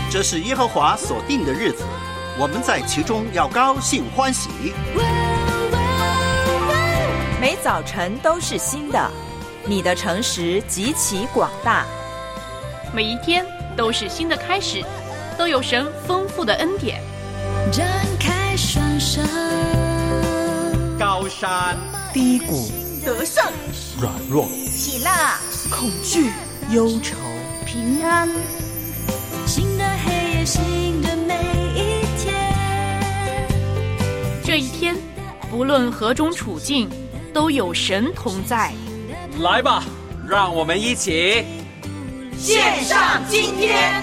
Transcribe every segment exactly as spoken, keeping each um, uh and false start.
这是耶和华所定的日子，我们在其中要高兴欢喜。 每早晨都是新的，你的诚实极其广大。 每一天都是新的开始，都有神丰富的恩典。 展开双手， 高山低谷， 得胜软弱， 喜乐恐惧忧愁， 平安， 新的黑夜，新的每一天。 这一天不论何种处境，都有神同在。 来吧，让我们一起献上今天。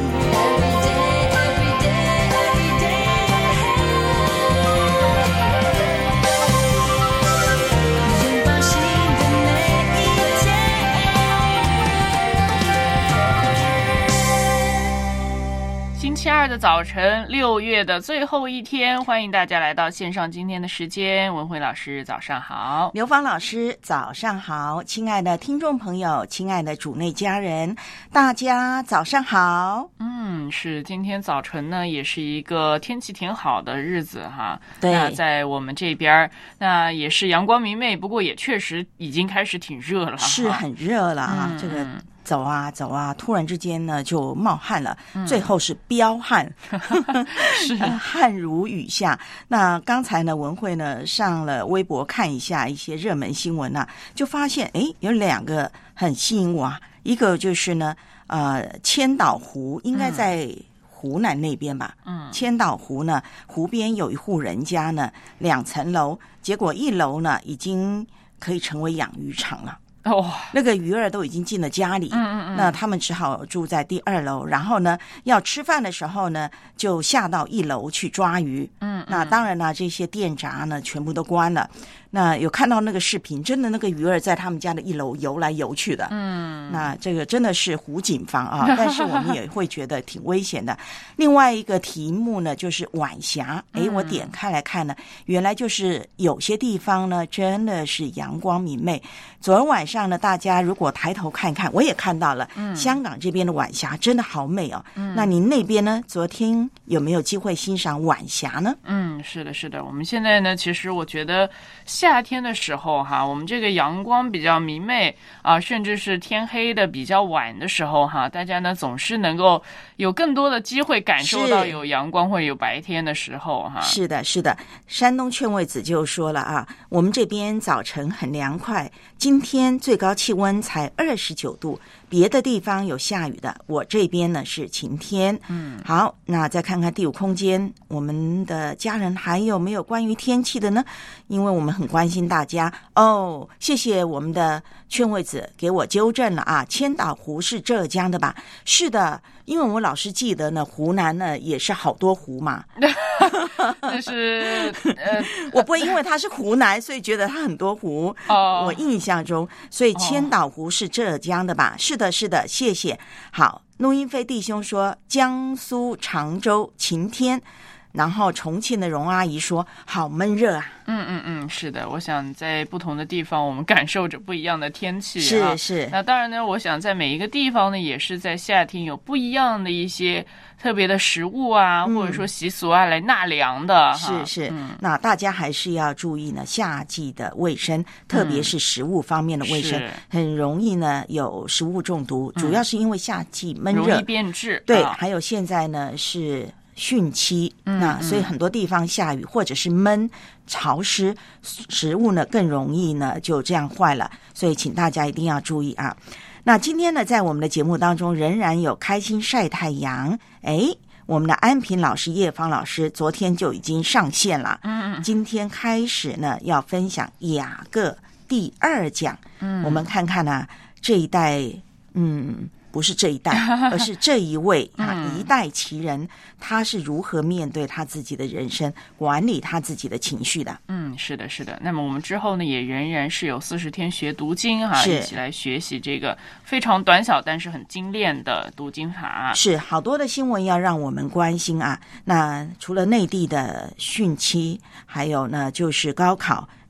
星期二的早晨，六月的最后一天，欢迎大家来到线上今天的时间。文慧老师早上好， 刘芳老师早上好，亲爱的听众朋友，亲爱的主内家人，大家早上好。 嗯，是今天早晨呢，也是一个天气挺好的日子哈。 对， 那在我们这边，那也是阳光明媚，不过也确实已经开始挺热了， 是很热了啊， 嗯、 这个。走啊走啊，突然之间呢就冒汗了， 嗯、 最后是飙汗， 是汗如雨下。那刚才呢，文慧呢上了微博看一下一些热门新闻啊，就发现哎有两个很吸引我啊，一个就是呢呃千岛湖，应该在湖南那边吧，嗯，千岛湖呢湖边有一户人家呢两层楼，结果一楼呢已经可以成为养鱼场了。 哦， 那个鱼儿都已经进了家里， 嗯嗯嗯， 那他们只好住在第二楼，然后呢，要吃饭的时候呢，就下到一楼去抓鱼， 嗯，嗯那当然呢，这些店闸呢全部都关了。那有看到那个视频，真的那个鱼儿在他们家的一楼游来游去的， 嗯， 那这个真的是湖景房啊，但是我们也会觉得挺危险的。另外一个题目呢，就是晚霞，哎，我点开来看呢，原来就是有些地方呢，真的是阳光明媚。昨天晚上呢，大家如果抬头看看，我也看到了，嗯，香港这边的晚霞真的好美哦。嗯，那您那边呢？昨天有没有机会欣赏晚霞呢？ 嗯，是的，是的。我们现在呢，其实我觉得夏天的时候哈，我们这个阳光比较明媚啊，甚至是天黑的比较晚的时候哈，大家呢总是能够有更多的机会感受到有阳光或者有白天的时候哈。 是的，是的。山东劝慰子就说了啊，我们这边早晨很凉快，今天最高气温才二十九度，别的地方有下雨的，我这边呢是晴天。嗯，好，那再看看第五空间，我们的家人还有没有关于天气的呢？因为我们很关心大家哦。谢谢我们的劝慰子给我纠正了啊，千岛湖是浙江的吧？是的，因为我老是记得呢，湖南呢也是好多湖嘛。 但是呃， 我不会因为它是湖南，所以觉得它很多湖。 哦， 我印象中，所以千岛湖是浙江的吧？哦、是的，是的，谢谢。好，陆英飞弟兄说江苏常州晴天。然后重庆的荣阿姨说好闷热啊。 嗯嗯嗯，是的，我想在不同的地方我们感受着不一样的天气啊。是是。 那当然呢，我想在每一个地方呢，也是在夏天有不一样的一些特别的食物啊，嗯、或者说习俗啊，来纳凉的。 是是、 嗯， 那大家还是要注意呢，夏季的卫生，特别是食物方面的卫生，嗯、很容易呢有食物中毒，嗯、主要是因为夏季闷热， 容易变质。 对， 啊、 还有现在呢是汛期， 嗯、 那所以很多地方下雨或者是闷潮湿，食物呢更容易呢就这样坏了，所以请大家一定要注意啊。那今天呢，在我们的节目当中仍然有开心晒太阳，诶，我们的安平老师叶芳老师昨天就已经上线了， 嗯， 今天开始呢要分享雅各第二讲，嗯，我们看看呢、啊、这一代，嗯。不是这一代，而是这一位啊，一代奇人，他是如何面对他自己的人生，管理他自己的情绪的。 嗯，是的，是的。那么我们之后呢，也仍然是有四十天学读经哈，一起来学习这个非常短小但是很精炼的读经法。 是好多的新闻要让我们关心啊。那除了内地的汛期，还有呢就是高考。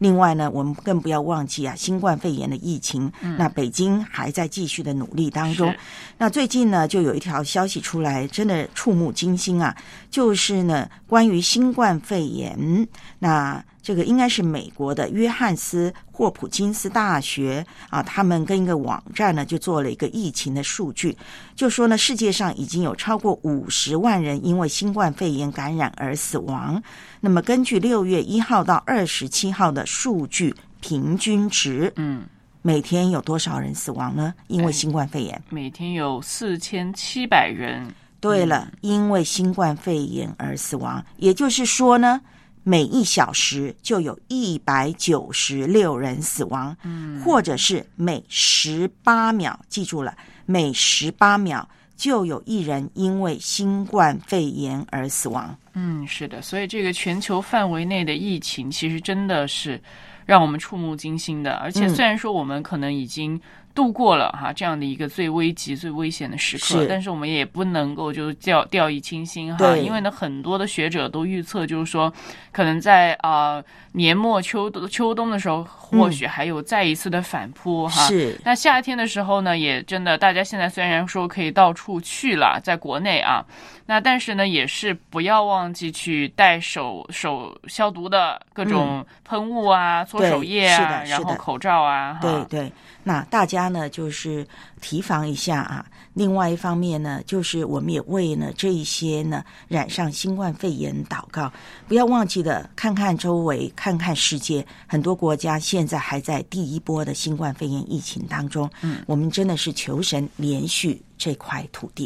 另外呢，我们更不要忘记啊，新冠肺炎的疫情，嗯、那北京还在继续的努力当中。那最近呢，就有一条消息出来，真的触目惊心啊，就是呢，关于新冠肺炎，那这个应该是美国的约翰斯霍普金斯大学啊，他们跟一个网站呢就做了一个疫情的数据，就说呢，世界上已经有超过五十万人因为新冠肺炎感染而死亡。那么根据六月一号到二十七号的数据平均值，嗯，每天有多少人死亡呢？因为新冠肺炎， 每天有四千七百人。 对了，因为新冠肺炎而死亡，也就是说呢，每一小时就有一百九十六人死亡，嗯，或者是每十八秒，记住了，每十八秒就有一人因为新冠肺炎而死亡。 嗯，是的，所以这个全球范围内的疫情其实真的是让我们触目惊心的，而且虽然说我们可能已经度过了哈这样的一个最危急、最危险的时刻，是但是我们也不能够就掉掉以轻心哈，因为呢，很多的学者都预测，就是说，可能在啊、呃、年末秋秋冬的时候，或许还有再一次的反扑、嗯、哈。是。那夏天的时候呢，也真的，大家现在虽然说可以到处去了，在国内啊，那但是呢，也是不要忘记去带手手消毒的各种喷雾啊、嗯、搓手液啊，然后口罩啊， 对对。那大家呢，就是提防一下啊。另外一方面呢，就是我们也为呢这一些呢染上新冠肺炎祷告。不要忘记了，看看周围，看看世界，很多国家现在还在第一波的新冠肺炎疫情当中。嗯，我们真的是求神连续这块土地。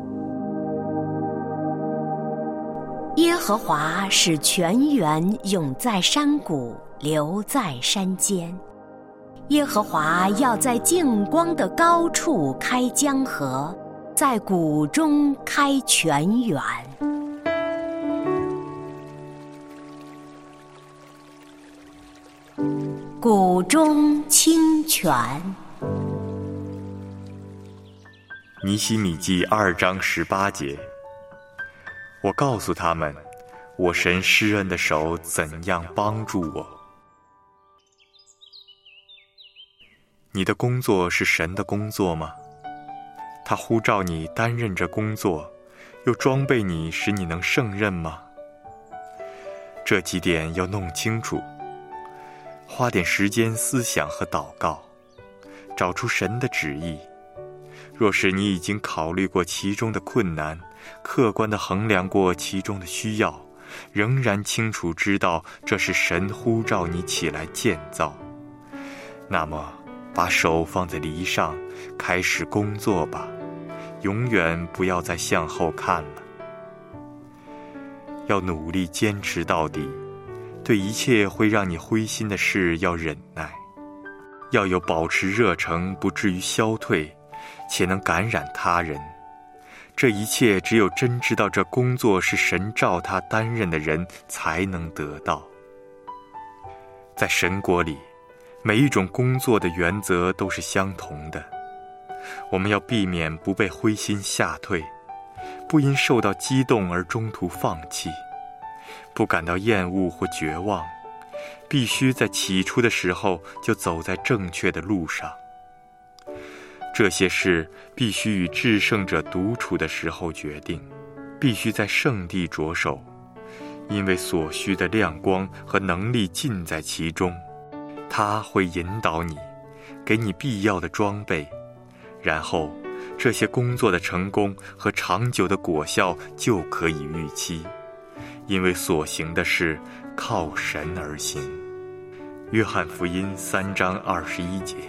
耶和华使泉源涌在山谷，流在山间。耶和华要在净光的高处开江河，在谷中开泉源。谷中清泉。 尼希米记二章十八节，我告诉他们，我神施恩的手怎样帮助我。你的工作是神的工作吗？他呼召你担任这工作，又装备你使你能胜任吗？这几点要弄清楚，花点时间思想和祷告，找出神的旨意。若是你已经考虑过其中的困难，客观地衡量过其中的需要，仍然清楚知道这是神呼召你起来建造，那么把手放在犁上，开始工作吧，永远不要再向后看了。要努力坚持到底，对一切会让你灰心的事要忍耐，要有保持热诚，不至于消退，且能感染他人。这一切只有真知道这工作是神召他担任的人才能得到。在神国里，每一种工作的原则都是相同的，我们要避免不被灰心吓退，不因受到激动而中途放弃，不感到厌恶或绝望，必须在起初的时候就走在正确的路上。这些事必须与至圣者独处的时候决定，必须在圣地着手，因为所需的亮光和能力尽在其中。他会引导你，给你必要的装备，然后这些工作的成功和长久的果效就可以预期，因为所行的事靠神而行。约翰福音三章二十一节。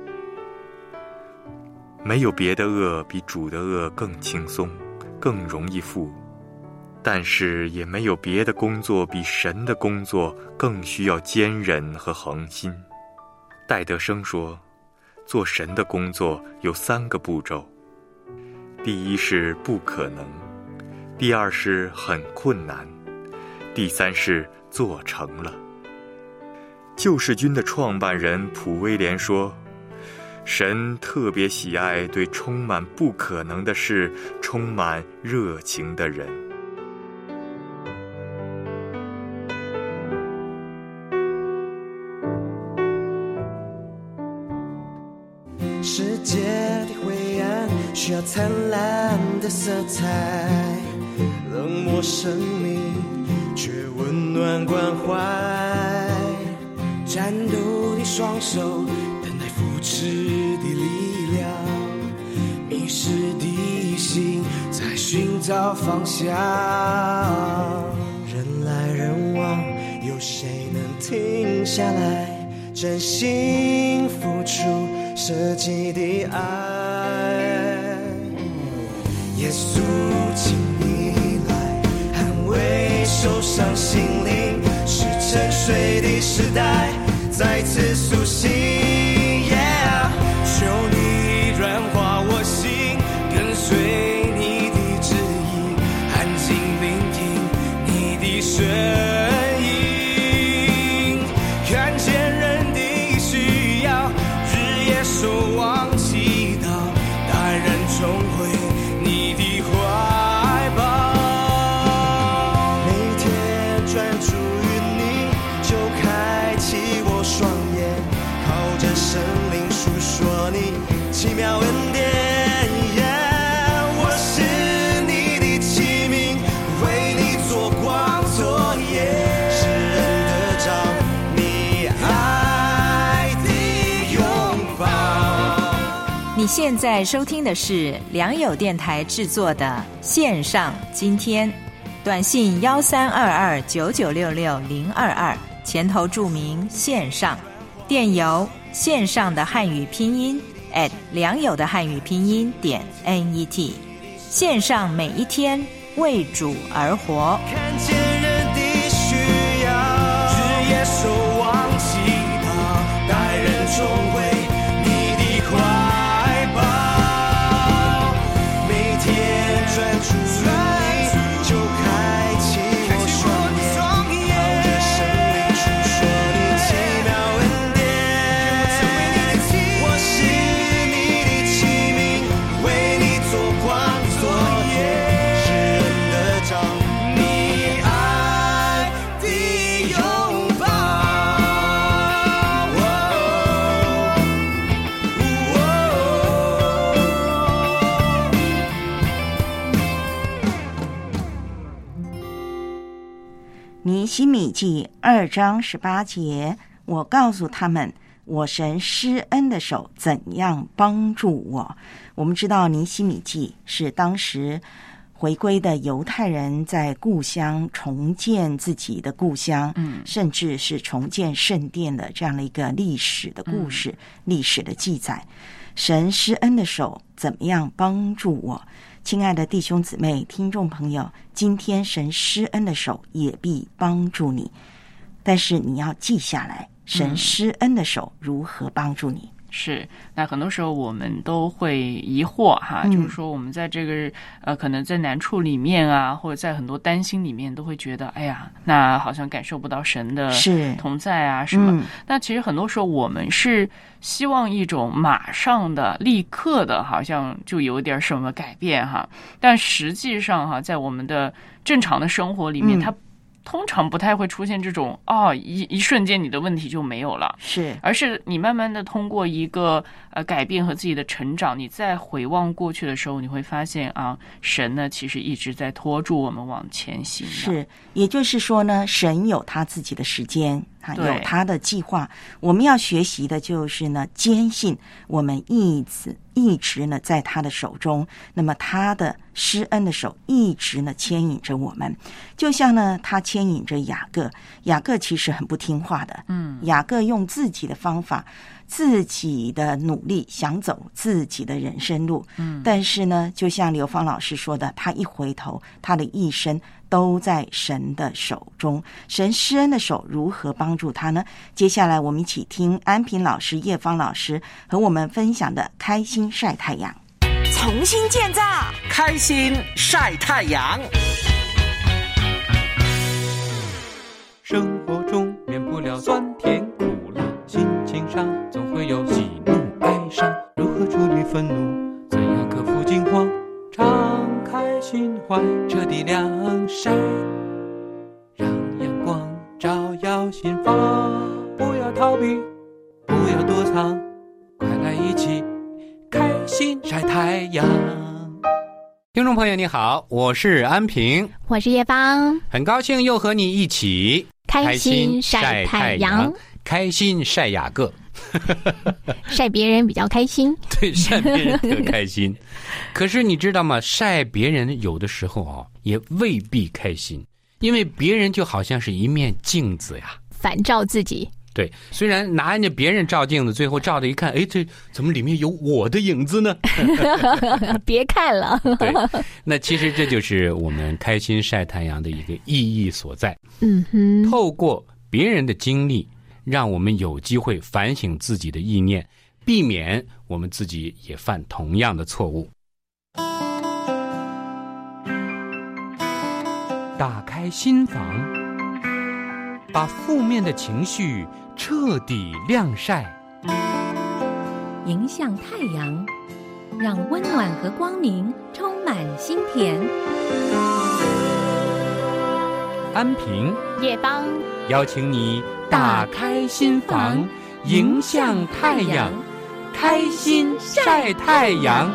没有别的恶比主的恶更轻松，更容易负，但是也没有别的工作比神的工作更需要坚忍和恒心。戴德生说，做神的工作有三个步骤，第一是不可能，第二是很困难，第三是做成了。救世军的创办人普威廉说，神特别喜爱对充满不可能的事充满热情的人。 的色彩，冷漠生命却温暖关怀，战斗的双手等待扶持的力量，迷失的心在寻找方向，人来人往，有谁能停下来真心付出舍己的爱？耶稣，请你来安慰受伤心灵，是沉睡的时代再次苏醒。Yeah， 求你软化我心，跟随你的旨意，安静聆听你的声音，看见人的需要，日夜守望祈祷，带人重回你的怀抱。每天专注于你，就开启我双眼，靠着生命述说你奇妙恩典。我是你的器皿，为你做光作业，是人的照，你爱的拥抱。 你现在收听的是良友电台制作的线上今天，短信幺三二二九九六六零二二，前头注明线上，电邮线上的汉语拼音 at 良友的汉语拼音点 net， 线上每一天为主而活。 看见人的需要，日夜守望祈祷，带人重回你的怀抱。每天专注于你，就开启我双眼，靠着生命述说你奇妙恩典。我是你的器皿，为你做光作业，是人的照，你爱的拥抱。 尼希米记二章十八节，我告诉他们，我神施恩的手怎样帮助我。我们知道尼希米记是当时回归的犹太人在故乡重建自己的故乡，嗯，甚至是重建圣殿的这样的一个历史的故事，嗯，历史的记载。神施恩的手怎么样帮助我？亲爱的弟兄姊妹、听众朋友，今天神施恩的手也必帮助你，但是你要记下来，神施恩的手如何帮助你。 是，那很多时候我们都会疑惑哈， 嗯、 就是说我们在这个呃，可能在难处里面啊，或者在很多担心里面，都会觉得，哎呀，那好像感受不到神的同在啊，什么？嗯、那其实很多时候我们是希望一种马上的、立刻的，好像就有点什么改变哈，但实际上哈，在我们的正常的生活里面，嗯、它通常不太会出现这种哦，一一瞬间你的问题就没有了， 是， 而是你慢慢的通过一个呃改变和自己的成长，你再回望过去的时候，你会发现啊，神呢其实一直在拖住我们往前行。 是，也就是说呢，神有他自己的时间。有他的计划，我们要学习的就是呢，坚信我们一直一直呢在他的手中，那么他的施恩的手一直呢牵引着我们，就像呢他牵引着雅各，雅各其实很不听话的，嗯，雅各用自己的方法，自己的努力想走自己的人生路，嗯，但是呢，就像刘芳老师说的，他一回头，他的一生都在神的手中。神施恩的手如何帮助他呢？接下来我们一起听安平老师、叶芳老师和我们分享的开心晒太阳。 重新建造，开心晒太阳。 生活中免不了酸甜苦辣，心情上总会有喜怒哀伤。如何处理愤怒？怎样克服惊慌？敞开心怀，彻底晾晒，让阳光照耀心房。不要逃避，不要躲藏，快来一起开心晒太阳。 听众朋友你好，我是安平， 我是叶芳， 很高兴又和你一起开心晒太阳， 开心晒雅各。 晒别人比较开心， 对，晒别人特开心。可是你知道吗？晒别人有的时候哦，也未必开心，因为别人就好像是一面镜子呀， 反照自己。 对，虽然拿人家别人照镜子，最后照着一看，哎，这怎么里面有我的影子呢？ 别看了。 对，那其实这就是我们开心晒太阳的一个意义所在。 嗯哼， 透过别人的经历，让我们有机会反省自己的意念，避免我们自己也犯同样的错误。 打开心房，把负面的情绪彻底晾晒， 迎向太阳，让温暖和光明充满心田。 安平、 叶邦邀请你打开心房，迎向太阳，开心晒太阳。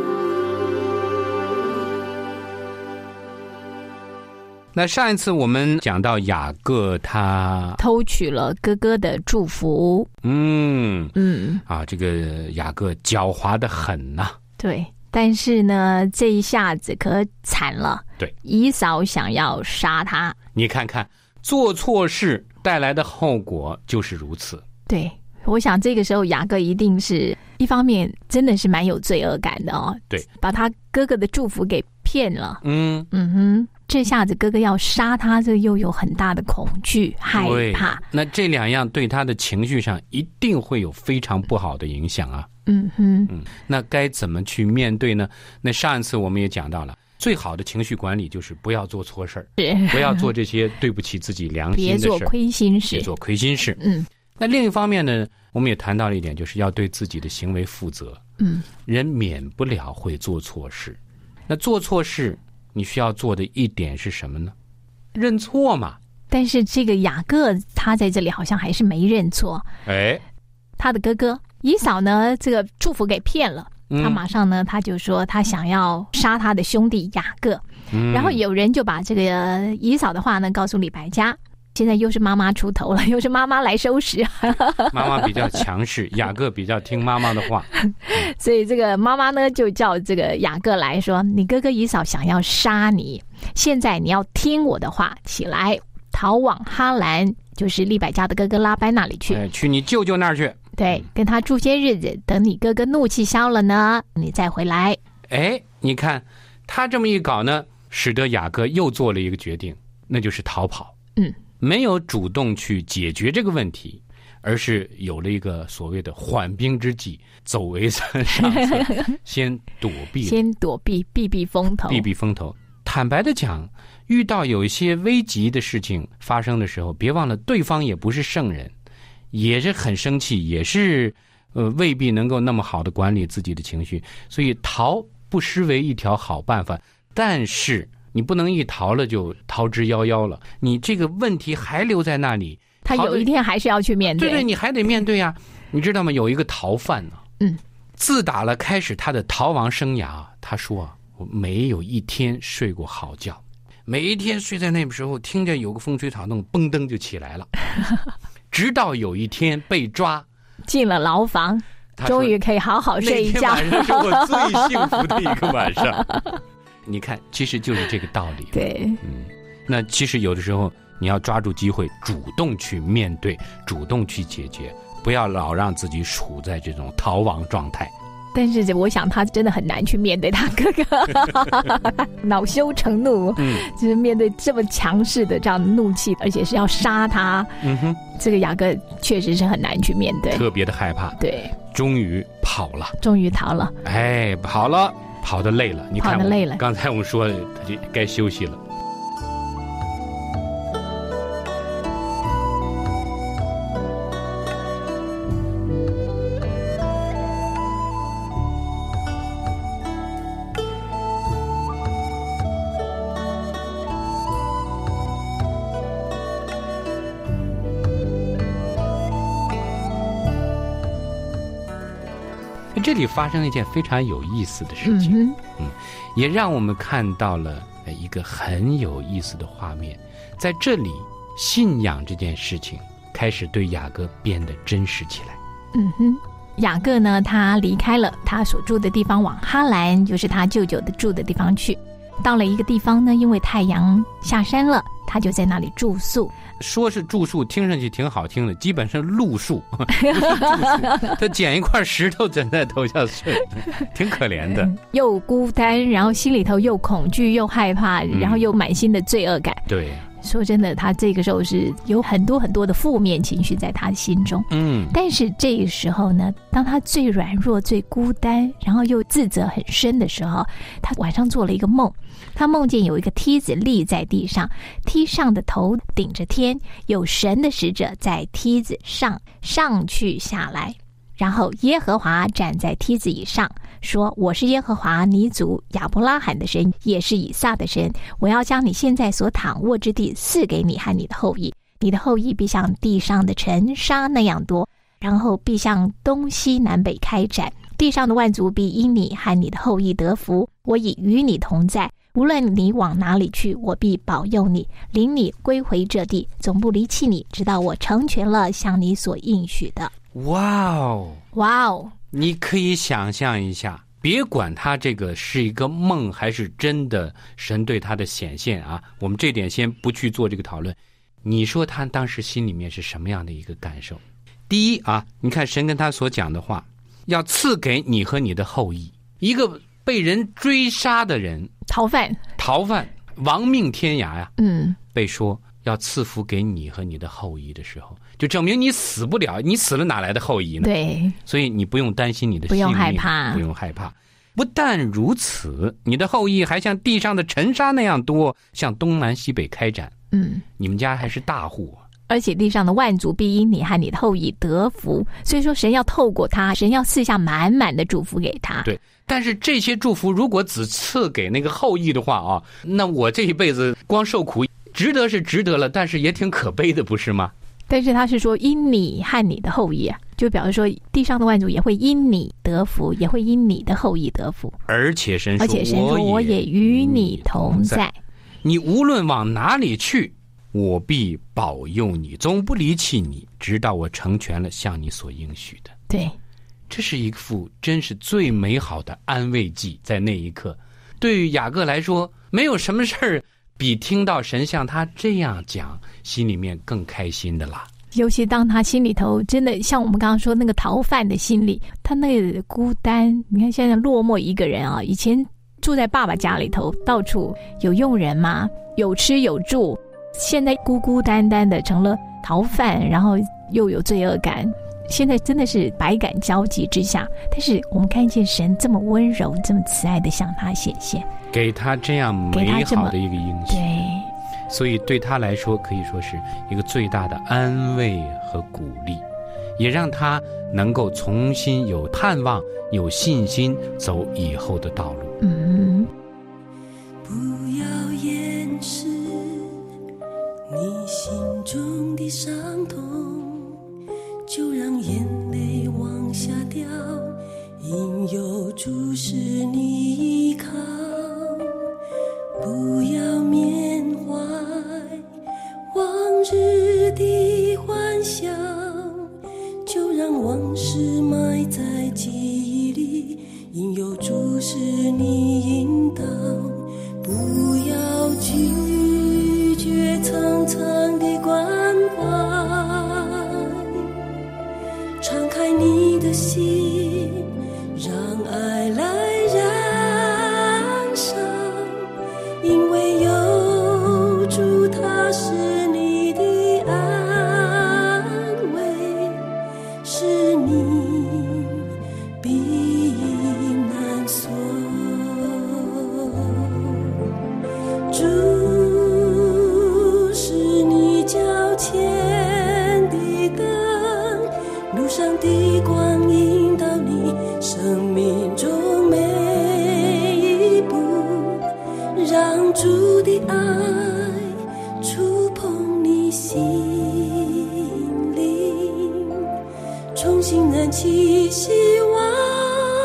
那上一次我们讲到雅各他偷取了哥哥的祝福， 嗯嗯啊，这个雅各狡猾得很呐、啊。 对，但是呢，这一下子可惨了。 对， 以扫想要杀他。 你看看，做错事带来的后果就是如此。 对，我想这个时候雅各一定是一方面真的是蛮有罪恶感的哦。 对， 把他哥哥的祝福给骗了。 嗯嗯哼。这下子哥哥要杀他，这又有很大的恐惧害怕。 那这两样对他的情绪上一定会有非常不好的影响啊。 嗯哼， 嗯，那该怎么去面对呢？那上一次我们也讲到了，最好的情绪管理就是不要做错事儿，不要做这些对不起自己良心的事， 别做亏心事， 别做亏心事。 嗯， 那另一方面呢，我们也谈到了一点，就是要对自己的行为负责。 嗯， 人免不了会做错事，那做错事。你需要做的一点是什么呢？认错嘛。 但是这个雅各他在这里好像还是没认错。 哎， 他的哥哥以扫呢，这个祝福给骗了。嗯、他马上呢，他就说他想要杀他的兄弟雅各。嗯、然后有人就把这个以扫的话呢告诉李白家。现在又是妈妈出头了，又是妈妈来收拾。 妈妈比较强势，雅各比较听妈妈的话， 所以这个妈妈呢就叫这个雅各来说：“你哥哥以扫想要杀你，现在你要听我的话，起来逃往哈兰，就是利百加的哥哥拉班那里去， 哎、去你舅舅那儿去。 对，跟他住些日子，等你哥哥怒气消了呢，你再回来。” 哎，你看他这么一搞呢，使得雅各又做了一个决定，那就是逃跑。 嗯。 没有主动去解决这个问题，而是有了一个所谓的缓兵之计，走为上策，先躲避， 先躲避，避避风头， 避避风头。坦白的讲，遇到有一些危急的事情发生的时候，别忘了对方也不是圣人，也是很生气，也是呃未必能够那么好的管理自己的情绪，所以逃不失为一条好办法，但是。你不能一逃了就逃之夭夭了，你这个问题还留在那里， 他有一天还是要去面对。 对对，你还得面对呀、啊。你知道吗？有一个逃犯呢、啊， 嗯， 自打了开始他的逃亡生涯，他说啊，我没有一天睡过好觉，每一天睡在那个时候，听着有个风吹草动，嘣噔就起来了，直到有一天被抓， 进了牢房，终于可以好好睡一觉。 那天晚上是我最幸福的一个晚上。你看，其实就是这个道理。 对， 嗯，那其实有的时候你要抓住机会，主动去面对，主动去解决，不要老让自己处在这种逃亡状态。 但是我想他真的很难去面对他哥哥，恼羞成怒，嗯，就是面对这么强势的这样的怒气，而且是要杀他， 嗯哼， 这个雅各确实是很难去面对， 特别的害怕。 对， 终于跑了， 终于逃了， 哎，跑了。跑得累了，你看， 跑得累了。 刚才我们说他就该休息了。 这里发生了一件非常有意思的事情，嗯, 嗯，也让我们看到了一个很有意思的画面。在这里，信仰这件事情开始对雅各变得真实起来。 嗯哼，雅各呢，他离开了他所住的地方，往哈兰，就是他舅舅的住的地方去。到了一个地方呢，因为太阳下山了，他就在那里住宿。 说是住宿，听上去挺好听的，基本是露宿。他捡一块石头枕在头下睡，挺可怜的、嗯。 又孤单，然后心里头又恐惧又害怕，然后又满心的罪恶感。 嗯、对。 说真的，他这个时候是有很多很多的负面情绪在他的心中。 嗯， 但是这个时候呢，当他最软弱、最孤单，然后又自责很深的时候，他晚上做了一个梦。他梦见有一个梯子立在地上，梯上的头顶着天，有神的使者在梯子上上去下来。然后耶和华站在梯子以上，说：我是耶和华你祖亚伯拉罕的神，也是以撒的神。我要将你现在所躺卧之地赐给你和你的后裔，你的后裔必像地上的尘沙那样多，然后必向东西南北开展，地上的万族必因你和你的后裔得福。我已与你同在，无论你往哪里去，我必保佑你，领你归回这地，总不离弃你，直到我成全了向你所应许的。 哇哦， 哇哦！ 你可以想象一下，别管他这个是一个梦还是真的神对他的显现啊，我们这点先不去做这个讨论。你说他当时心里面是什么样的一个感受？第一啊，你看神跟他所讲的话，要赐给你和你的后裔，一个被人追杀的人， 逃犯， 逃犯，亡命天涯呀、啊。 嗯， 被说要赐福给你和你的后裔的时候，就证明你死不了，你死了哪来的后裔呢？ 对， 所以你不用担心你的性命， 不用害怕， 不用害怕。不但如此，你的后裔还像地上的尘沙那样多，向东南西北开展。 嗯， 你们家还是大户、啊， 而且地上的万族必因你和你的后裔得福。所以说，神要透过他，神要赐下满满的祝福给他。 对，但是这些祝福如果只赐给那个后裔的话啊，那我这一辈子光受苦，值得是值得了，但是也挺可悲的，不是吗？ 但是他是说因你和你的后裔啊，就表示说地上的万族也会因你得福，也会因你的后裔得福。 而且神说， 而且神说我也与你同在， 你无论往哪里去，我必保佑你，总不离弃你，直到我成全了向你所应许的。 对， 这是一副真是最美好的安慰剂。在那一刻，对于雅各来说，没有什么事儿比听到神像他这样讲，心里面更开心的啦。 尤其当他心里头真的像我们刚刚说那个逃犯的心里，他那个孤单，你看现在落寞一个人啊，以前住在爸爸家里头，到处有佣人嘛，有吃有住，现在孤孤单单的成了逃犯，然后又有罪恶感，现在真的是百感交集之下。但是我们看见神这么温柔这么慈爱的向他显现， 给他这样美好的一个应许， 对， 所以对他来说可以说是一个最大的安慰和鼓励，也让他能够重新有盼望有信心走以后的道路。 嗯， 不要掩饰你心中的伤痛，就让眼泪往下掉，因有主是你依靠。不要缅怀往日的欢笑，就让往事埋在记忆里，因有主是你引导。不要拒绝层层的关怀，敞开你的心，让爱来燃烧，因为有主他是你的安慰，是你避难所。主是你脚前的灯，路上的光引导你生命中每一步，让主的爱触碰你心灵，重新燃起希望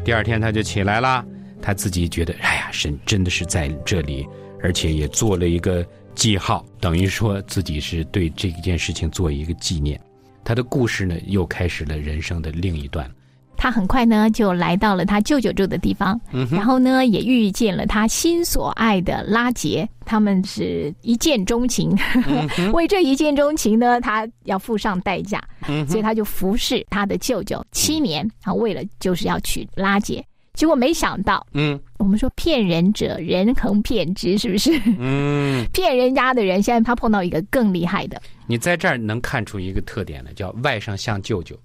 第二天他就起来了，他自己觉得哎呀，神真的是在这里，而且也做了一个记号，等于说自己是对这件事情做一个纪念。他的故事呢又开始了人生的另一段。 他很快呢就来到了他舅舅住的地方，嗯、然后呢也遇见了他心所爱的拉结，他们是一见钟情。嗯、为这一见钟情呢，他要付上代价，嗯、所以他就服侍他的舅舅七年，啊，为了就是要娶拉结。结果没想到，嗯，我们说骗人者人恒骗之，是不是？嗯，骗人家的人，现在他碰到一个更厉害的。 你在这儿能看出一个特点呢，叫外甥像舅舅。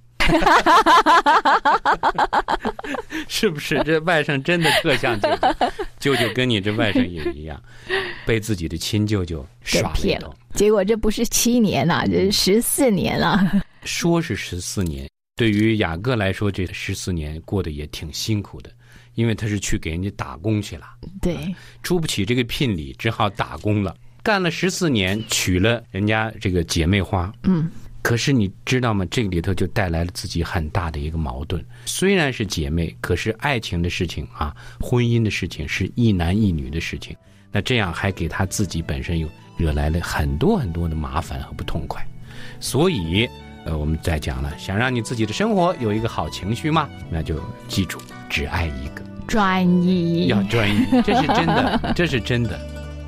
是不是这外甥真的特像舅舅？舅舅跟你这外甥也一样，被自己的亲舅舅耍骗了。结果这不是七年啊，这是十四年了。 说是十四年，对于雅各来说，这十四年过得也挺辛苦的，因为他是去给人家打工去了。 对， 啊、出不起这个聘礼，只好打工了。干了十四年，娶了人家这个姐妹花。嗯。可是你知道吗？这里头就带来了自己很大的一个矛盾。虽然是姐妹，可是爱情的事情啊，婚姻的事情是一男一女的事情，那这样还给他自己本身又惹来了很多很多的麻烦和不痛快。所以，呃，我们再讲了，想让你自己的生活有一个好情绪嘛，那就记住，只爱一个， 专一， 要专一，这是真的，这是真的。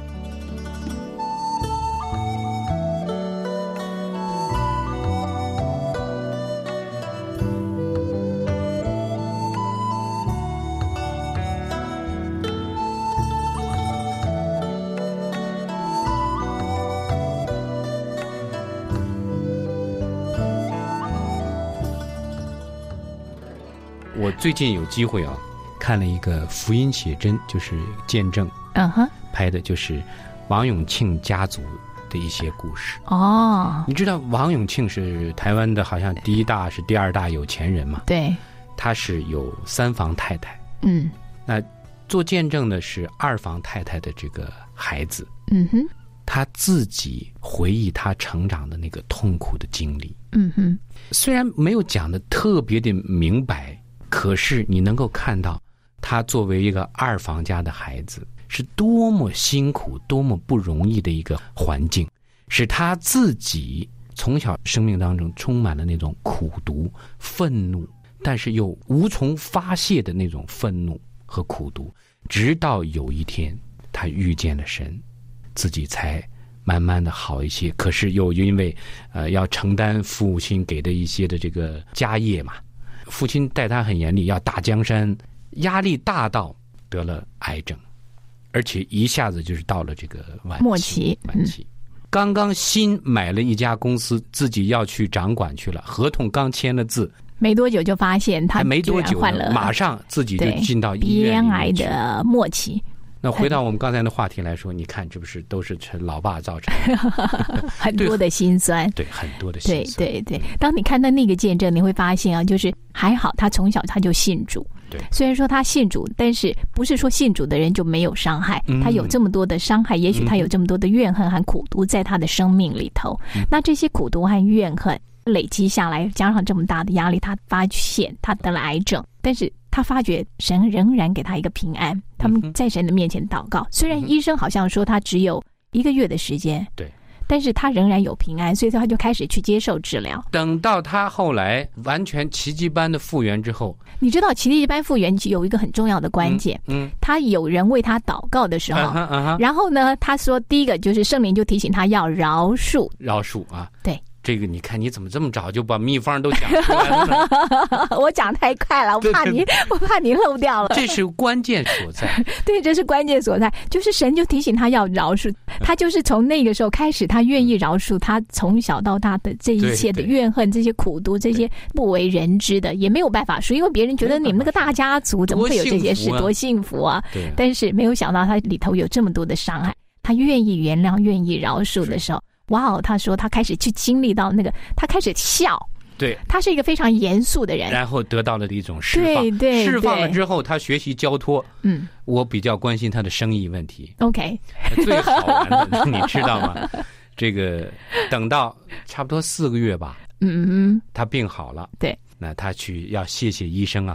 我最近有机会啊，看了一个福音写真，就是见证，嗯哼，拍的就是王永庆家族的一些故事。哦，你知道王永庆是台湾的，好像第一大是第二大有钱人嘛？ 对， 他是有三房太太。 嗯， 那做见证的是二房太太的这个孩子。 嗯哼， 他自己回忆他成长的那个痛苦的经历。 嗯哼， 虽然没有讲的特别的明白。可是你能够看到他作为一个二房家的孩子是多么辛苦多么不容易的一个环境，使他自己从小生命当中充满了那种苦毒愤怒，但是又无从发泄的那种愤怒和苦毒，直到有一天他遇见了神，自己才慢慢的好一些。可是又因为呃要承担父亲给的一些的这个家业嘛，父亲待他很严厉，要打江山，压力大到得了癌症，而且一下子就是到了这个晚期末期。 晚期，刚刚新买了一家公司，自己要去掌管去了，合同刚签了字， 没多久就发现他没多久患了， 马上自己就进到医院里面去。 鼻咽癌的末期。 那回到我们刚才的话题来说，你看这不是都是老爸造成的很多的辛酸。 对，很多的辛酸。 对对对，当你看到那个见证，你会发现啊，就是还好他从小他就信主。 对， 虽然说他信主，但是不是说信主的人就没有伤害，嗯、他有这么多的伤害，也许他有这么多的怨恨和苦毒在他的生命里头。嗯、那这些苦毒和怨恨累积下来，加上这么大的压力，他发现他得了癌症，但是他发觉神仍然给他一个平安，他们在神的面前祷告。虽然医生好像说他只有一个月的时间， 对， 但是他仍然有平安，所以他就开始去接受治疗。 等到他后来完全奇迹般的复原之后， 你知道奇迹般复原有一个很重要的关键， 嗯，嗯他有人为他祷告的时候， 啊啊、 然后呢，他说第一个就是圣灵就提醒他要饶恕， 饶恕啊， 对。 这个你看你怎么这么早就把秘方都讲出来了呢？ 我讲太快了，我怕你，我怕你漏掉了。 这是关键所在。 对，这是关键所在，就是神就提醒他要饶恕，他就是从那个时候开始，他愿意饶恕他从小到大的这一切的怨恨、这些苦毒、这些不为人知的，也没有办法说，因为别人觉得你们那个大家族怎么会有这些事，多幸福啊！ 对， 但是没有想到他里头有这么多的伤害，他愿意原谅、愿意饶恕的时候。哇哦！他说他开始去经历到那个，他开始笑。 对， 他是一个非常严肃的人， 然后得到了一种释放。 对对， 释放了之后，他学习交托。 嗯， 我比较关心他的生意问题。 OK， 最好玩的，你知道吗？这个等到差不多四个月吧， 嗯嗯， 他病好了。 对， 那他去要谢谢医生啊，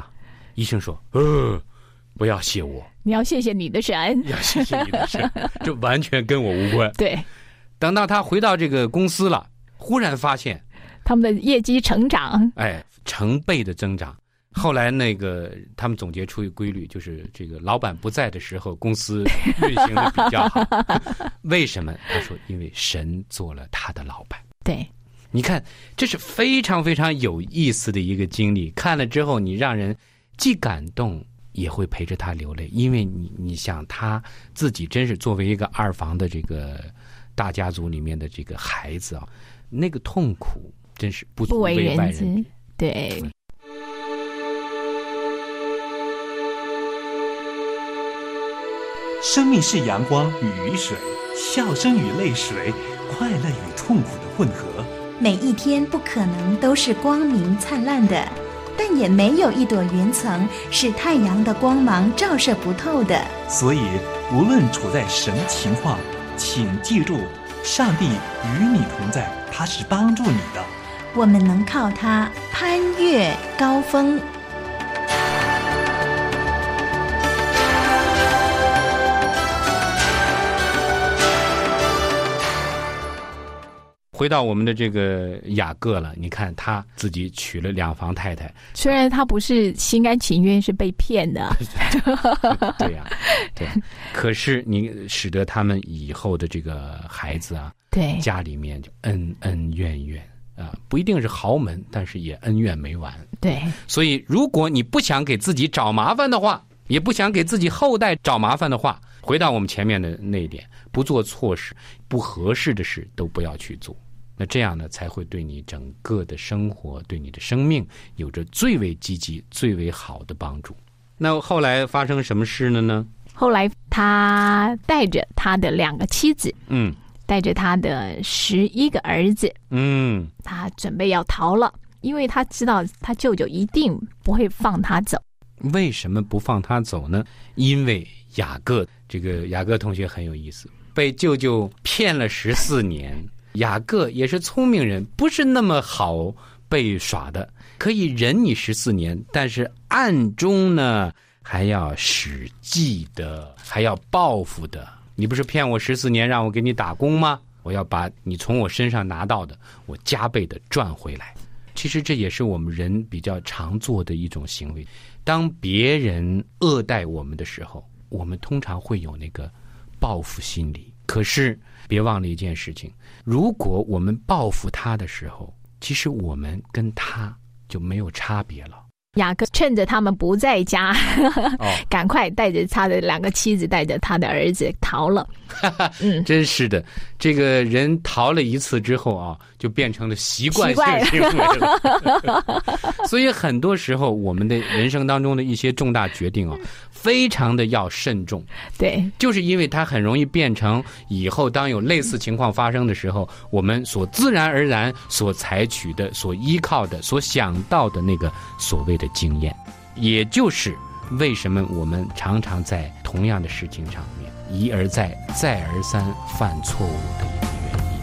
医生说：“呃，不要谢我， 你要谢谢你的神， 要谢谢你的神，这完全跟我无关。” 对。 等到他回到这个公司了，忽然发现他们的业绩成长， 哎，成倍的增长。后来那个他们总结出一个规律，就是这个老板不在的时候，公司运行的比较好。为什么？他说，因为神做了他的老板。 对， 你看，这是非常非常有意思的一个经历。看了之后，你让人既感动，也会陪着他流泪，因为你你想他自己真是作为一个二房的这个大家族里面的这个孩子啊，那个痛苦真是不足为外人知。 对。 生命是阳光与雨水，笑声与泪水，快乐与痛苦的混合。 每一天不可能都是光明灿烂的，但也没有一朵云层是太阳的光芒照射不透的。 所以，无论处在什么情况，请记住，上帝与你同在，他是帮助你的。 我们能靠他攀越高峰。 回到我们的这个雅各了，你看他自己娶了两房太太， 虽然他不是心甘情愿，是被骗的。 对呀、啊，对。可是你使得他们以后的这个孩子啊， 对家里面就恩恩怨怨啊，不一定是豪门，但是也恩怨没完。 对， 所以如果你不想给自己找麻烦的话，也不想给自己后代找麻烦的话，回到我们前面的那一点，不做错事，不合适的事都不要去做。那这样呢，才会对你整个的生活，对你的生命有着最为积极、最为好的帮助。那后来发生什么事了呢？ 后来他带着他的两个妻子， 嗯， 带着他的十一个儿子， 嗯， 他准备要逃了，因为他知道他舅舅一定不会放他走。 为什么不放他走呢？因为雅各，这个雅各同学很有意思，被舅舅骗了十四年。雅各也是聪明人，不是那么好被耍的，可以忍你十四年，但是暗中呢还要使计的，还要报复的。你不是骗我十四年让我给你打工吗？我要把你从我身上拿到的，我加倍的赚回来。其实这也是我们人比较常做的一种行为。当别人恶待我们的时候，我们通常会有那个报复心理。可是别忘了一件事情，如果我们报复他的时候，其实我们跟他就没有差别了。 雅各趁着他们不在家， 哦、 赶快带着他的两个妻子，带着他的儿子逃了。 嗯，真是的，这个人逃了一次之后啊，就变成了习惯性行为了。所以很多时候，我们的人生当中的一些重大决定啊，非常的要慎重。 对， 就是因为它很容易变成以后当有类似情况发生的时候，我们所自然而然所采取的、所依靠的、所想到的那个所谓的经验，也就是为什么我们常常在同样的事情上面一而再、再而三犯错误的一个原因。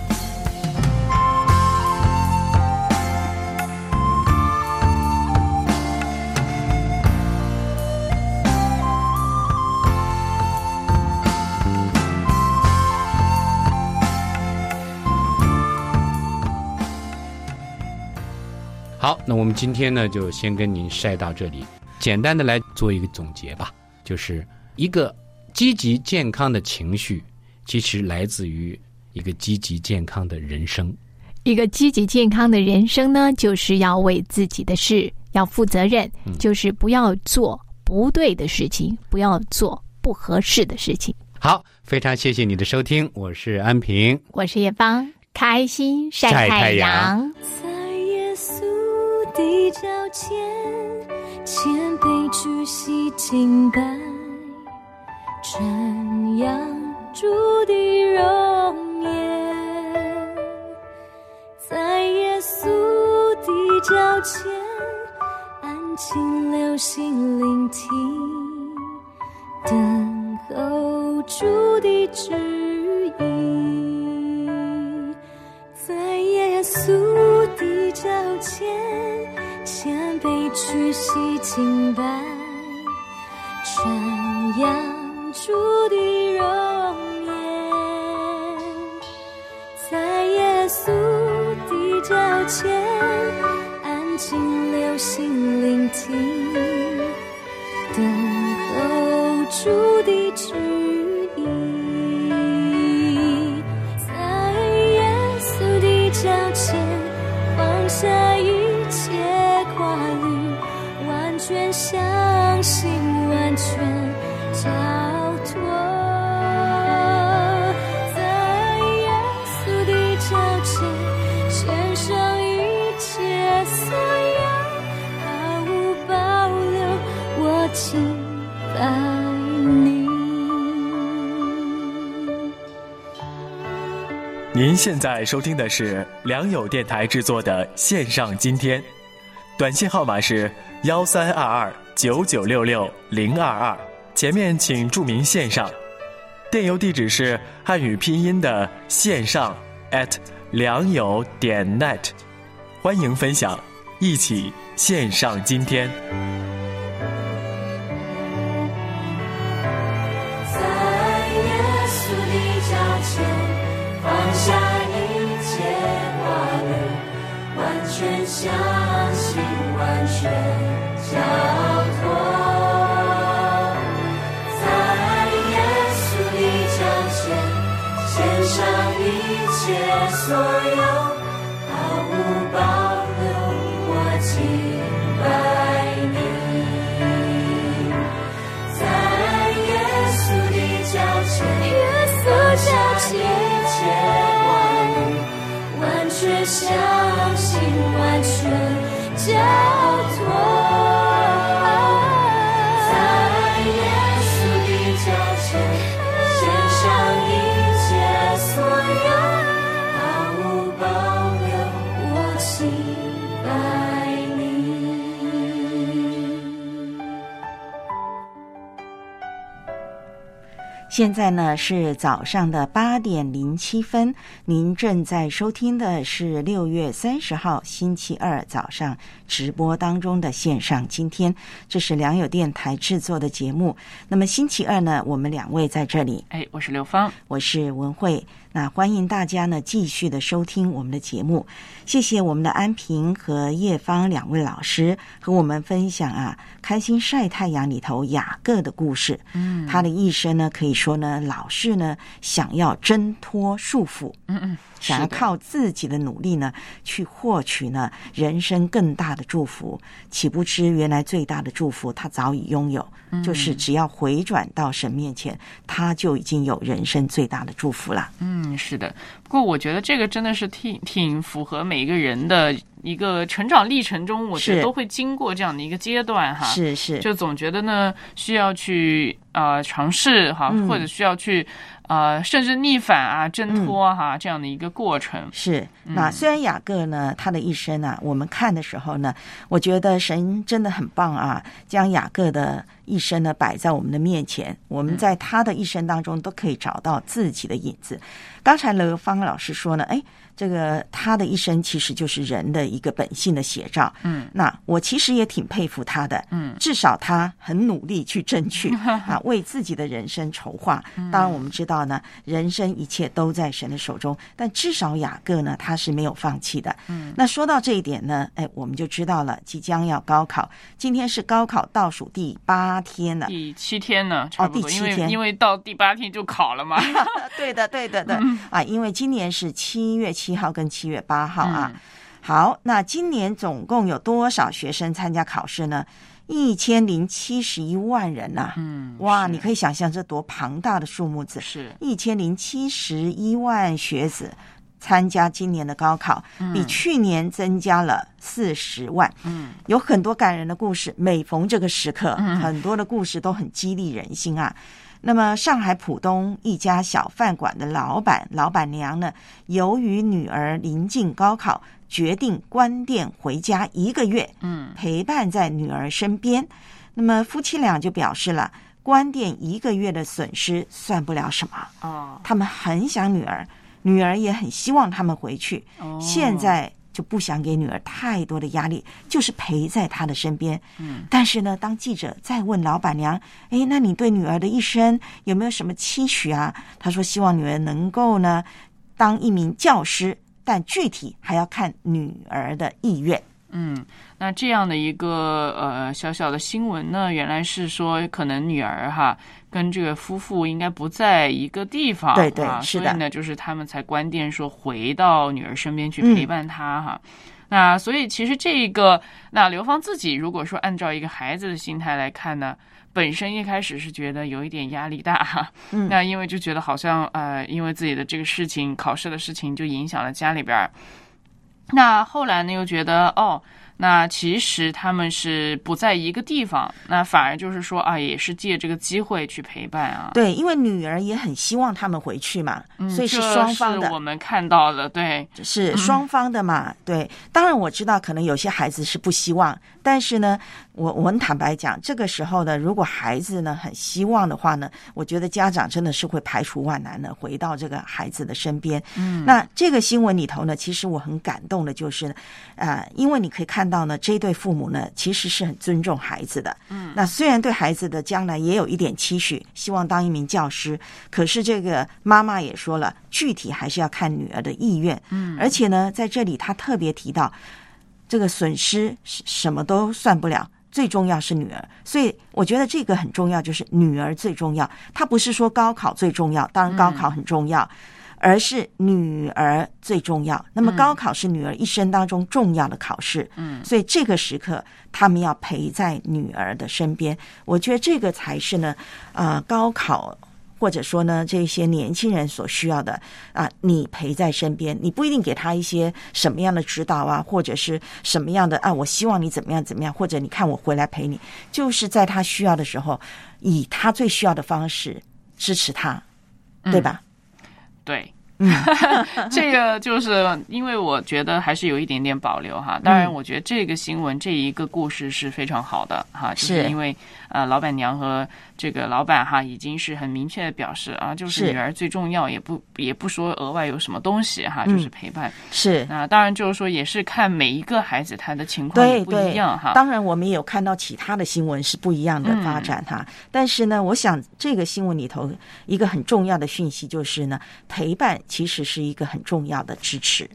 好，那我们今天呢，就先跟您晒到这里。简单的来做一个总结吧，就是一个积极健康的情绪，其实来自于一个积极健康的人生。 一个积极健康的人生呢，就是要为自己的事要负责任，嗯、就是不要做不对的事情，不要做不合适的事情。 好，非常谢谢你的收听，我是安平， 我是叶芳，开心晒太阳。 晒太阳在耶稣的脚前，谦卑屈膝敬拜，瞻仰主的容颜，在耶稣的脚前，安静留心聆听，等候主的旨意，在耶稣的脚前，谦卑屈膝敬拜。 宣扬主的容颜，在耶稣的脚前安静留心聆听，等候主的旨意，在耶稣的脚前放下一切挂虑，完全相信，完全交托，在耶稣的脚前献上一切所有，毫无保留，我敬拜你。 您现在收听的是良友电台制作的线上今天，短信号码是幺三二二九九六六零二二，前面请注明线上。电邮地址是汉语拼音的线上 at 良友点 net， 欢迎分享，一起线上今天。 在耶稣的脚前放下一切挂虑，完全相信，完全交托，在耶稣的脚前献上一切所有，毫无保留，我敬拜你。在耶稣的脚前，耶稣脚前完全相信，完全交托，在耶稣的脚前献上一切所有，毫无保留，我敬拜你。 现在呢是早上的八点零七分，您正在收听的是六月三十号星期二早上直播当中的线上今天，这是良友电台制作的节目。那么星期二呢，我们两位在这里， 哎，我是刘芳， 我是文慧。那欢迎大家呢继续的收听我们的节目，谢谢我们的安平和叶芳两位老师和我们分享啊开心晒太阳里头雅各的故事。嗯，他的一生呢可以说呢老是呢想要挣脱束缚，嗯嗯，想要靠自己的努力呢去获取呢人生更大的祝福，岂不知原来最大的祝福他早已拥有，嗯，就是只要回转到神面前，他就已经有人生最大的祝福了。 嗯，是的。不过我觉得这个真的是挺挺符合每一个人的一个成长历程中，我觉得都会经过这样的一个阶段哈。 是是， 就总觉得呢需要去呃尝试哈，嗯，或者需要去呃甚至逆反啊、挣脱哈，嗯，这样的一个过程。 是。那虽然雅各呢他的一生啊，我们看的时候呢，我觉得神真的很棒啊，将雅各的一生呢摆在我们的面前，我们在他的一生当中都可以找到自己的影子。刚才刘芳老师说呢，哎，这个他的一生其实就是人的一个本性的写照。嗯，那我其实也挺佩服他的。嗯，至少他很努力去争取啊，为自己的人生筹划。当然我们知道呢，人生一切都在神的手中，但至少雅各呢，他是没有放弃的。嗯，那说到这一点呢，哎，我们就知道了，即将要高考，今天是高考倒数第八天了， 第七天呢，差不多。 哦，第七天， 因为因为到第八天就考了嘛。 对的，对的，对。嗯，啊，因为今年是七月七号跟七月八号啊。 嗯， 好，那今年总共有多少学生参加考试呢？一千零七十一万人呐、啊！嗯，哇，你可以想象这多庞大的数目字， 是一千零七十一万学子参加今年的高考，嗯，比去年增加了四十万。嗯，有很多感人的故事，每逢这个时刻，嗯，很多的故事都很激励人心啊。那么上海浦东一家小饭馆的老板老板娘呢，由于女儿临近高考，决定关店回家一个月，嗯，陪伴在女儿身边。那么夫妻俩就表示了，关店一个月的损失算不了什么。哦，他们很想女儿，女儿也很希望他们回去。哦，现在就不想给女儿太多的压力，就是陪在她的身边。 嗯， 但是呢，当记者再问老板娘，诶，那你对女儿的一生有没有什么期许啊？她说希望女儿能够呢当一名教师，但具体还要看女儿的意愿。 嗯，那这样的一个呃小小的新闻呢，原来是说可能女儿哈跟这个夫妇应该不在一个地方， 对对， 啊、 是的。 所以呢，就是他们才关店说回到女儿身边去陪伴她哈。嗯，那所以其实这个，那刘芳自己如果说按照一个孩子的心态来看呢，本身一开始是觉得有一点压力大哈， 嗯， 那因为就觉得好像呃，因为自己的这个事情，考试的事情就影响了家里边。那后来呢，又觉得哦，那其实他们是不在一个地方，那反而就是说啊，也是借这个机会去陪伴啊。 对，因为女儿也很希望他们回去嘛， 嗯、 所以是双方的。 这是我们看到的，对， 是双方的嘛。嗯、对，当然我知道可能有些孩子是不希望，但是呢，我我很坦白讲，这个时候呢，如果孩子呢很希望的话呢，我觉得家长真的是会排除万难的回到这个孩子的身边。 嗯， 那这个新闻里头呢，其实我很感动的就是，呃，因为你可以看到呢，这一对父母呢其实是很尊重孩子的。 嗯， 那虽然对孩子的将来也有一点期许，希望当一名教师，可是这个妈妈也说了，具体还是要看女儿的意愿。 嗯， 而且呢，在这里他特别提到，这个损失什么都算不了，最重要是女儿。所以我觉得这个很重要，就是女儿最重要。他不是说高考最重要，当然高考很重要，嗯，而是女儿最重要。那么高考是女儿一生当中重要的考试， 嗯， 所以这个时刻他们要陪在女儿的身边。我觉得这个才是呢，呃，高考或者说呢，这些年轻人所需要的啊，你陪在身边，你不一定给他一些什么样的指导啊，或者是什么样的啊，我希望你怎么样怎么样，或者你看我回来陪你，就是在他需要的时候，以他最需要的方式支持他，对吧？ 嗯，对。嗯，这个就是因为我觉得还是有一点点保留哈。当然，我觉得这个新闻这一个故事是非常好的哈，就是因为呃老板娘和这个老板哈已经是很明确的表示啊，就是女儿最重要，也不也不说额外有什么东西哈，就是陪伴。 嗯，是那当然就是说也是看每一个孩子他的情况也不一样哈。 当然我们也有看到其他的新闻是不一样的发展哈，嗯，但是呢，我想这个新闻里头一个很重要的讯息就是呢，陪伴其实是一个很重要的支持。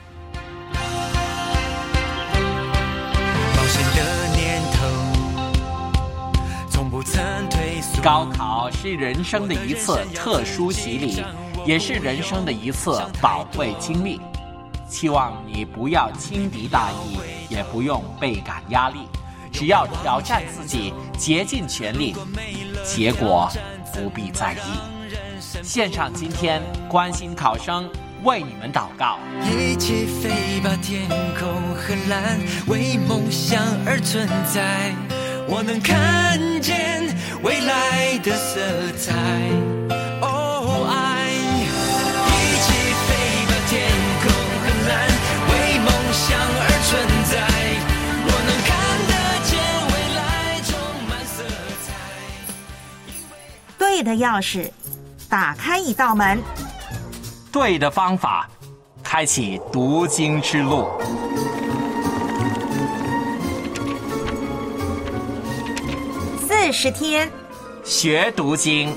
冒险的念头从不曾退缩。 高考是人生的一次特殊洗礼，也是人生的一次宝贵经历。希望你不要轻敌大意，也不用倍感压力，只要挑战自己，竭尽全力，结果不必在意。线上今天关心考生，为你们祷告。 一起飞吧，天空很蓝，为梦想而存在。我能看见未来的色彩。哦，爱，一起飞吧，天空很蓝，为梦想而存在。我能看得见未来充满色彩。 对的钥匙打开一道门， 对的方法开启读经之路。 四十天学读经。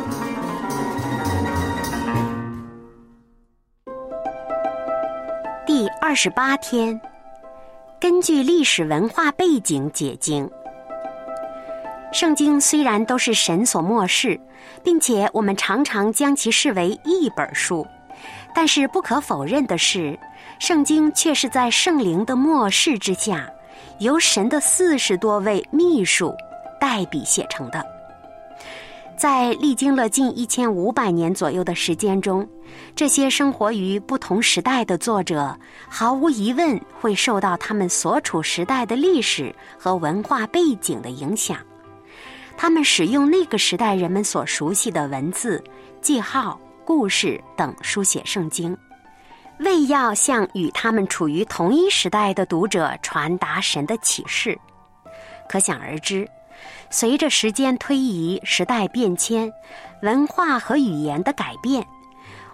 第二十八天，根据历史文化背景解经。圣经虽然都是神所默示，并且我们常常将其视为一本书，但是不可否认的是，圣经却是在圣灵的默示之下，由神的四十多位秘书代笔写成的。在历经了近一千五百年左右的时间中，这些生活于不同时代的作者，毫无疑问会受到他们所处时代的历史和文化背景的影响。他们使用那个时代人们所熟悉的文字、记号、故事等书写圣经，为要向与他们处于同一时代的读者传达神的启示。可想而知，随着时间推移，时代变迁，文化和语言的改变，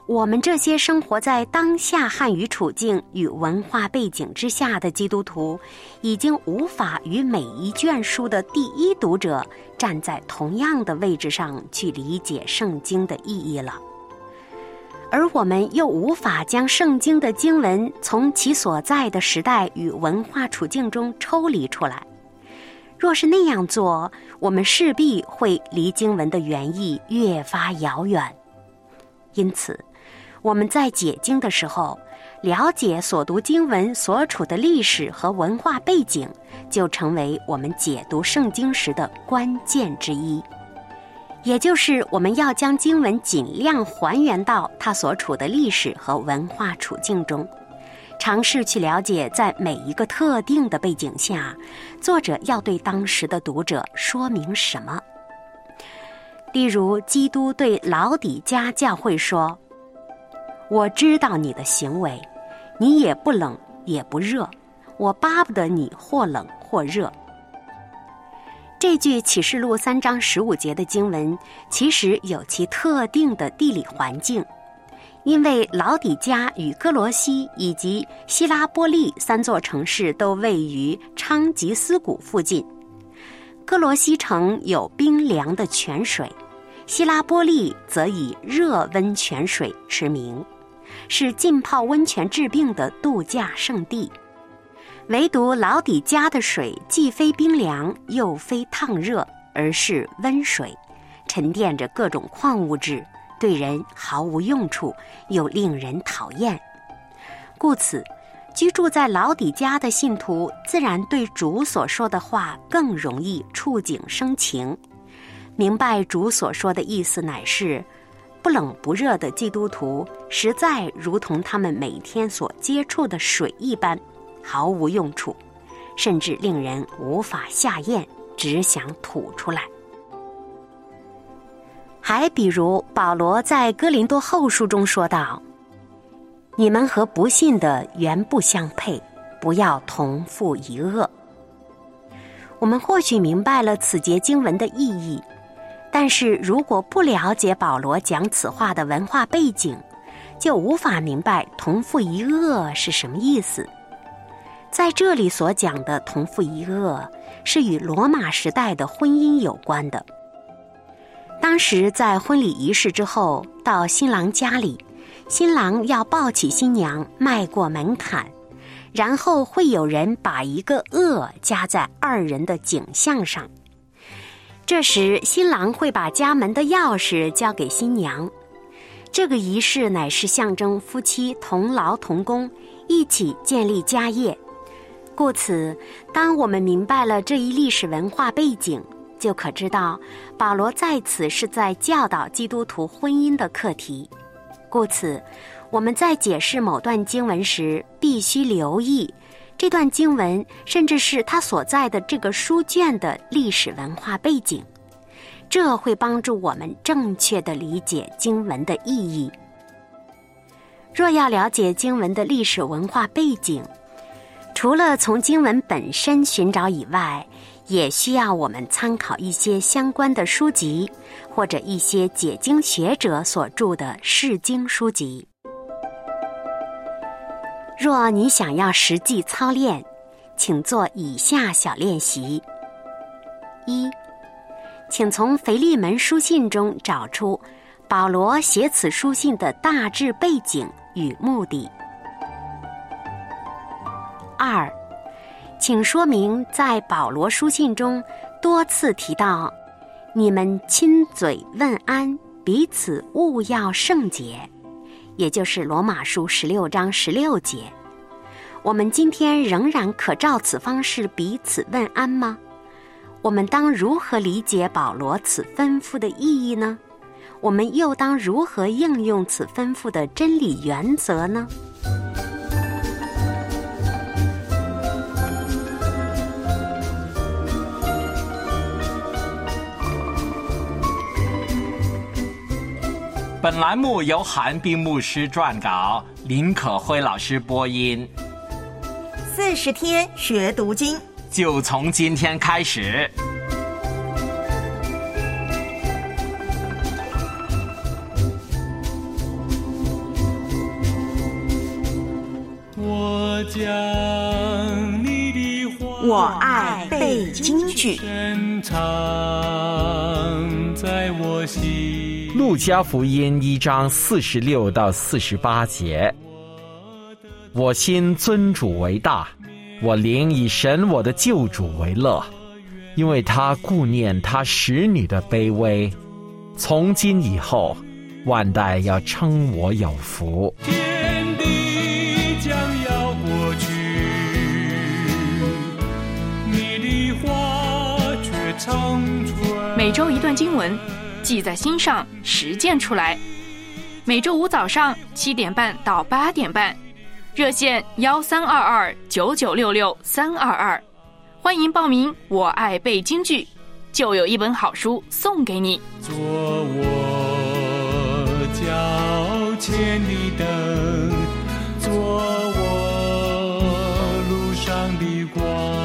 我们这些生活在当下汉语处境与文化背景之下的基督徒，已经无法与每一卷书的第一读者站在同样的位置上去理解圣经的意义了。而我们又无法将圣经的经文从其所在的时代与文化处境中抽离出来。若是那样做，我们势必会离经文的原意越发遥远。因此，我们在解经的时候，了解所读经文所处的历史和文化背景，就成为我们解读圣经时的关键之一。也就是我们要将经文尽量还原到它所处的历史和文化处境中，尝试去了解在每一个特定的背景下，作者要对当时的读者说明什么。例如，基督对老底嘉教会说：我知道你的行为，你也不冷也不热，我巴不得你或冷或热。这句启示录三章十五节的经文其实有其特定的地理环境，因为老底嘉与哥罗西以及希拉波利三座城市都位于昌吉斯谷附近。哥罗西城有冰凉的泉水，希拉波利则以热温泉水驰名，是浸泡温泉治病的度假胜地。唯独老底嘉的水既非冰凉又非烫热，而是温水，沉淀着各种矿物质，对人毫无用处，又令人讨厌。故此，居住在老底嘉的信徒自然对主所说的话更容易触景生情，明白主所说的意思乃是不冷不热的基督徒实在如同他们每天所接触的水一般，毫无用处，甚至令人无法下咽，只想吐出来。还比如保罗在哥林多后书中说道：你们和不信的原不相配，不要同负一恶。我们或许明白了此节经文的意义，但是如果不了解保罗讲此话的文化背景，就无法明白同负一恶是什么意思。在这里所讲的同负一恶，是与罗马时代的婚姻有关的。当时在婚礼仪式之后，到新郎家里，新郎要抱起新娘迈过门槛，然后会有人把一个轭加在二人的颈项上。这时新郎会把家门的钥匙交给新娘。这个仪式乃是象征夫妻同劳同工，一起建立家业。故此，当我们明白了这一历史文化背景，就可知道保罗在此是在教导基督徒婚姻的课题。故此，我们在解释某段经文时，必须留意这段经文甚至是它所在的这个书卷的历史文化背景，这会帮助我们正确地理解经文的意义。若要了解经文的历史文化背景，除了从经文本身寻找以外，也需要我们参考一些相关的书籍，或者一些解经学者所著的释经书籍。若你想要实际操练，请做以下小练习：一，请从腓利门书信中找出保罗写此书信的大致背景与目的。二，请说明在保罗书信中多次提到你们亲嘴问安，彼此务要圣洁，也就是罗马书十六章十六节。我们今天仍然可照此方式彼此问安吗？我们当如何理解保罗此吩咐的意义呢？我们又当如何应用此吩咐的真理原则呢？ 本栏目由韩冰牧师撰稿，林可辉老师播音。 四十天学读经， 就从今天开始。 我爱背京剧。 路加福音一章四十六到四十八节，我心尊主为大，我灵以神我的救主为乐，因为他顾念他使女的卑微。从今以后，万代要称我有福。 天地将要过去，你的话却长存。 每周一段经文，记在心上，实践出来。每周五早上七点半到八点半，热线幺三二二九九六六三二二，欢迎报名。我爱背京剧，就有一本好书送给你。 做我脚前的灯，做我路上的光。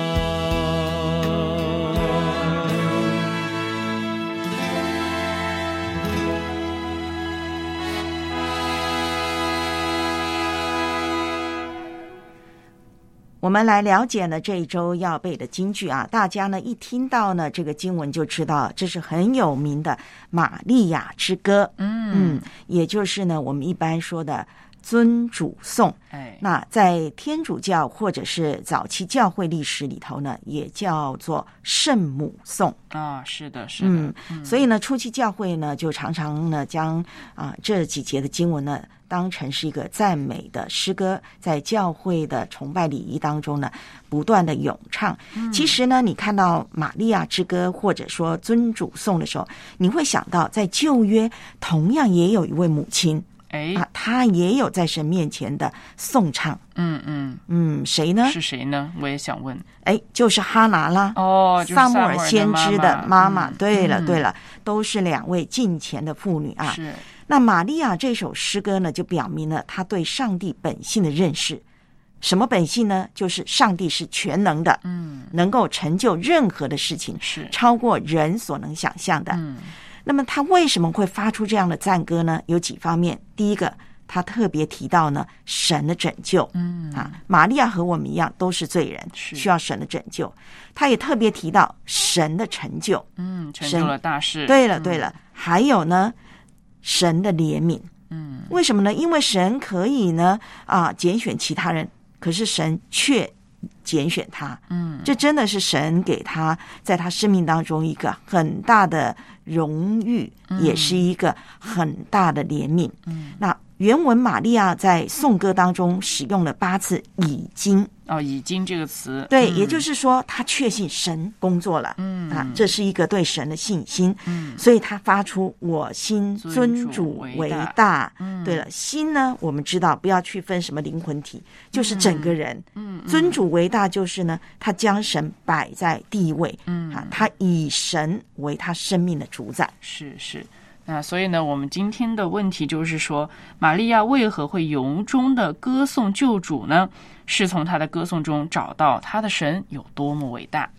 我们来了解呢这一周要背的京剧啊，大家呢一听到呢这个经文就知道这是很有名的玛利亚之歌，嗯嗯，也就是呢我们一般说的尊主颂。哎，那在天主教或者是早期教会历史里头呢，也叫做圣母颂啊。是的，是的。 嗯，嗯所以呢，初期教会呢就常常呢将啊这几节的经文呢当成是一个赞美的诗歌，在教会的崇拜礼仪当中呢不断的咏唱。嗯、其实呢，你看到玛利亚之歌或者说尊主颂的时候，你会想到在旧约同样也有一位母亲。哎，啊，他也有在神面前的颂唱。 嗯嗯嗯，谁呢？ 是谁呢？我也想问。 哎，就是哈拿啦。 哦， 撒母耳先知的妈妈。 嗯、 对了、 嗯、 对了，都是两位敬虔的妇女啊。 是。 那玛利亚这首诗歌呢，就表明了她对上帝本性的认识。什么本性呢？就是上帝是全能的，嗯，能够成就任何的事情， 是超过人所能想象的。 嗯。 那么他为什么会发出这样的赞歌呢？有几方面。第一个，他特别提到呢神的拯救。嗯啊，玛利亚和我们一样都是罪人，需要神的拯救。他也特别提到神的成就。 嗯，成就了大事。 对了对了、嗯，还有呢神的怜悯。 嗯， 为什么呢？因为神可以呢啊拣选其他人，可是神却拣选他。 嗯， 这真的是神给他在他生命当中一个很大的荣誉， 嗯、 也是一个很大的怜悯。嗯，那原文玛利亚在颂歌当中使用了八次已经。 哦，已经这个词。 对、 嗯、 也就是说他确信神工作了。 嗯啊，这是一个对神的信心。 嗯， 所以他发出我心尊主为大。大嗯， 对了，心呢我们知道不要区分什么灵魂体，就是整个人。 嗯， 尊主为大就是呢他将神摆在第一位。 嗯， 啊，他以神为他生命的主宰。 是是。那所以呢，我们今天的问题就是说，玛利亚为何会由衷的歌颂救主呢？是从她的歌颂中找到她的神有多么伟大。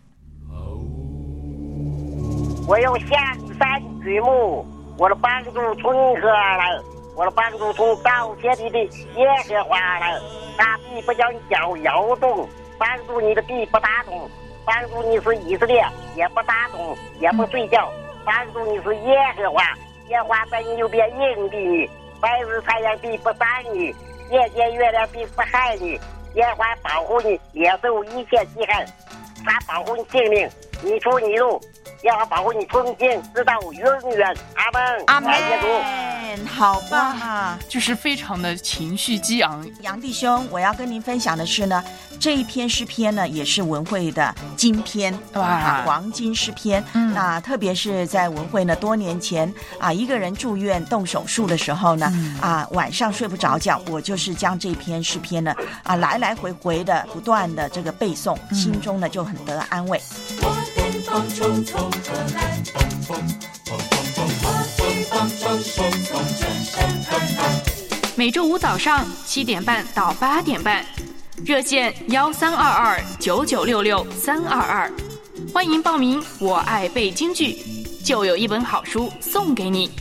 我用下山举目，我的帮助从何而来？我的帮助从造天地的耶和华而来。大地不将脚摇动，帮助你的地不打动，帮助你是以色列，也不打动，也不睡觉，帮助你是耶和华。耶和华在你右边应地你，白日太阳必不伤你，夜间月亮必不害你。耶和华保护你，免受一切饥害，他保护你性命，你出你入，耶和华保护你从今直到永远。阿门， 阿门。 感谢主， 好棒啊！ 就是非常的情绪激昂。 杨弟兄，我要跟您分享的是呢，这一篇诗篇呢，也是文汇的金篇，哇，黄金诗篇。嗯，那特别是在文汇呢，多年前啊，一个人住院动手术的时候呢，嗯、啊，晚上睡不着觉，我就是将这篇诗篇呢，啊，来来回回的不断的这个背诵，嗯、心中呢就很得安慰。我的风冲冲冲来，风风风风风，我的风冲冲冲真神很难。 每周五早上七点半到八点半。热线幺三二二九九六六三二二，欢迎报名。我爱背京剧，就有一本好书送给你。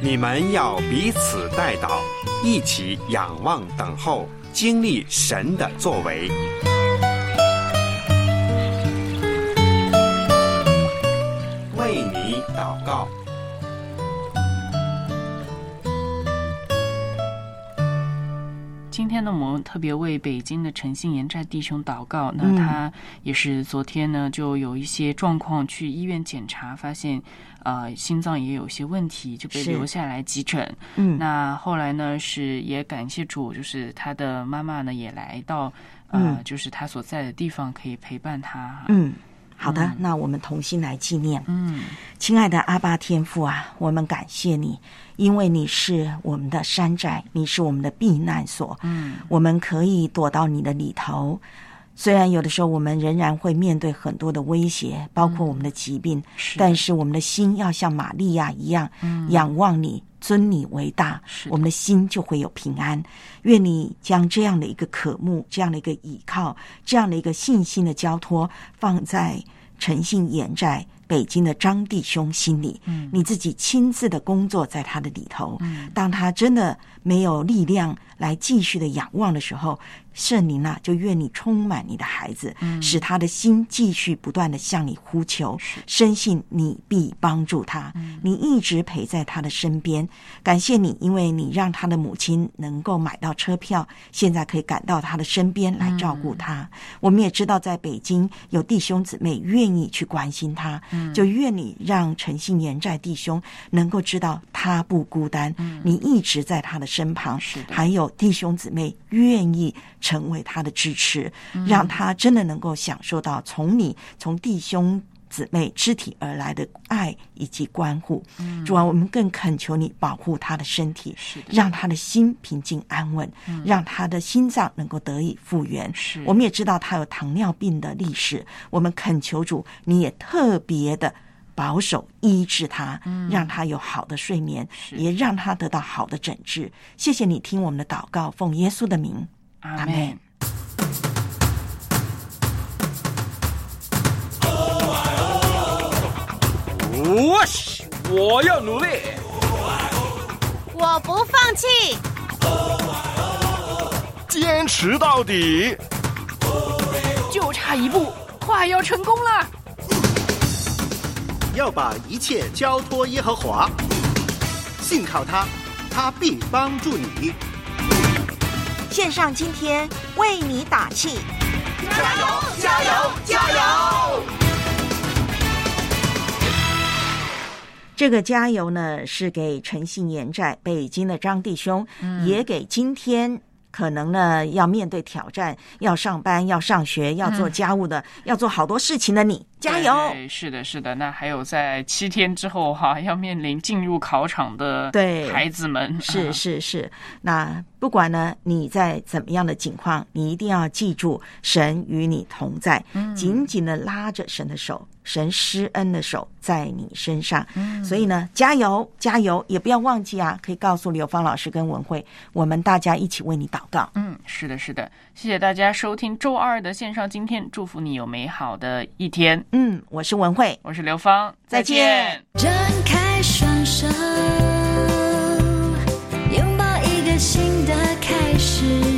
你们要彼此代祷，一起仰望等候，经历神的作为。为你祷告。 今天呢，我们特别为北京的诚信延债弟兄祷告。那他也是昨天呢，就有一些状况，去医院检查，发现呃心脏也有些问题，就被留下来急诊。嗯，那后来呢，是也感谢主，就是他的妈妈呢也来到呃、嗯，就是他所在的地方，可以陪伴他。 嗯。好的、嗯、那我们同心来纪念。 嗯， 亲爱的阿爸天父啊，我们感谢你，因为你是我们的山寨，你是我们的避难所。 嗯， 我们可以躲到你的里头。虽然有的时候我们仍然会面对很多的威胁，包括我们的疾病、嗯、是但是我们的心要像玛利亚一样、嗯、仰望你，尊你为大，我们的心就会有平安。愿你将这样的一个渴慕，这样的一个倚靠，这样的一个信心的交托放在诚信延债北京的张弟兄心里、嗯、你自己亲自的工作在他的里头、嗯、当他真的没有力量来继续的仰望的时候，圣灵啊，就愿你充满你的孩子、嗯、使他的心继续不断的向你呼求，深信你必帮助他、嗯、你一直陪在他的身边。感谢你，因为你让他的母亲能够买到车票，现在可以赶到他的身边来照顾他、嗯、我们也知道在北京有弟兄姊妹愿意去关心他、嗯、就愿你让诚信延债弟兄能够知道他不孤单、嗯、你一直在他的身旁，还有弟兄姊妹愿意成为他的支持、嗯、让他真的能够享受到从你从弟兄姊妹肢体而来的爱以及关护、嗯、主啊，我们更恳求你保护他的身体，让他的心平静安稳、嗯、让他的心脏能够得以复原。我们也知道他有糖尿病的历史，我们恳求主你也特别的保守医治他、嗯、让他有好的睡眠，也让他得到好的诊治。谢谢你听我们的祷告，奉耶稣的名，阿们。 我我要努力， 我不放弃， 坚持到底， 就差一步，快要成功了。 要把一切交托耶和华，信靠他，他必帮助你。 线上今天为你打气， 加油加油加油！ 这个加油呢，是给诚信延债北京的张弟兄、嗯、也给今天可能呢要面对挑战，要上班要上学要做家务的、嗯、要做好多事情的你，加油！ 对，是的是的。那还有在七天之后哈，要面临进入考场的孩子们， 是是是。那不管呢你在怎么样的境况，你一定要记住神与你同在、嗯、紧紧的拉着神的手，神施恩的手在你身上、嗯、所以呢加油加油，也不要忘记啊，可以告诉刘芳老师跟文慧，我们大家一起为你祷告。 嗯，是的是的。谢谢大家收听周二的线上今天，祝福你有美好的一天。 嗯，我是文慧， 我是刘芳，再见。 张开双手，拥抱一个新的开始。